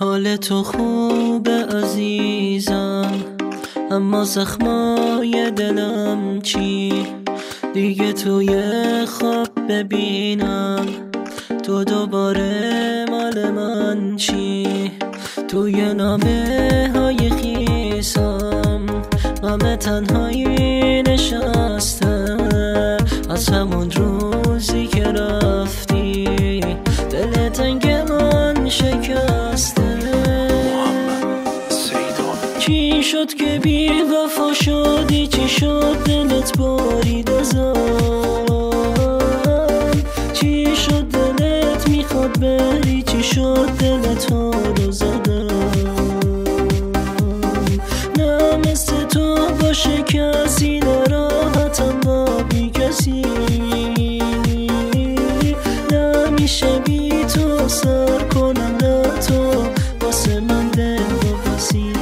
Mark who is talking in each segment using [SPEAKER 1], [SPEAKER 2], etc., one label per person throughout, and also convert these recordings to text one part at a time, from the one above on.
[SPEAKER 1] حال تو خوبه عزیزم، اما زخمای دلم چی؟ دیگه توی خواب ببینم تو دوباره مال من چی؟ توی نامه های خیسم غم تنهایی نشسته، از همون روزی که رفتی دل تنگ من شکسته. چی شد که بی وفا شدی؟ چی شد دلت برید ازم؟ چی شد دلت میخواد بری؟ چی شد دلت ها رو زدم؟ نه مثل تو باشه کسی، نراحتم با بی کسی، نمیشه بی تو سر کنم نه تو واسه من دل بپسی.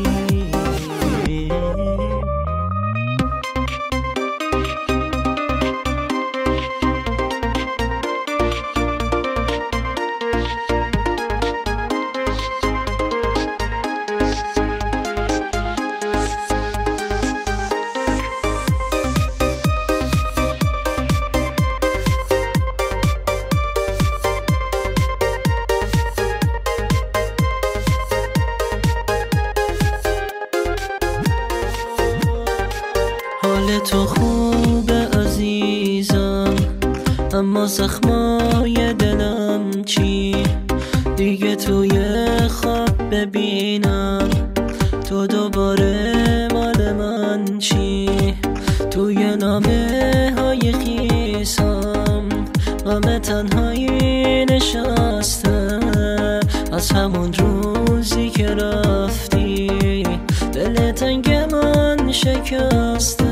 [SPEAKER 1] حال تو خوبه عزیزم، اما زخمای دلم چی؟ دیگه توی خواب ببینم تو دوباره مال من چی؟ توی نامه های خیسم غم تنهایی نشسته، از همون روزی که رفتی دل تنگ من شکسته.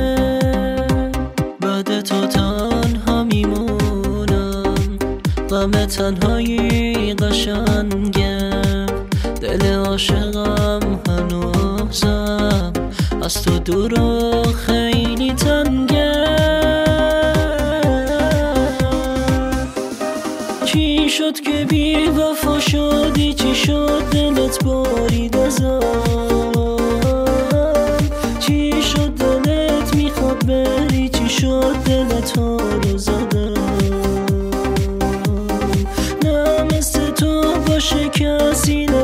[SPEAKER 1] بعد تو تنها میمونم، غم تنهایی قشنگه، دل عاشقم هنوزم از تو دور و خیلی تنگه. چی شد که بی وفا شدی؟ چی شد دلت برید ازم؟ چی شد دلت میخواد بری؟ چی شد دلت ها رو زدم؟ نه مثل تو باشه کسی،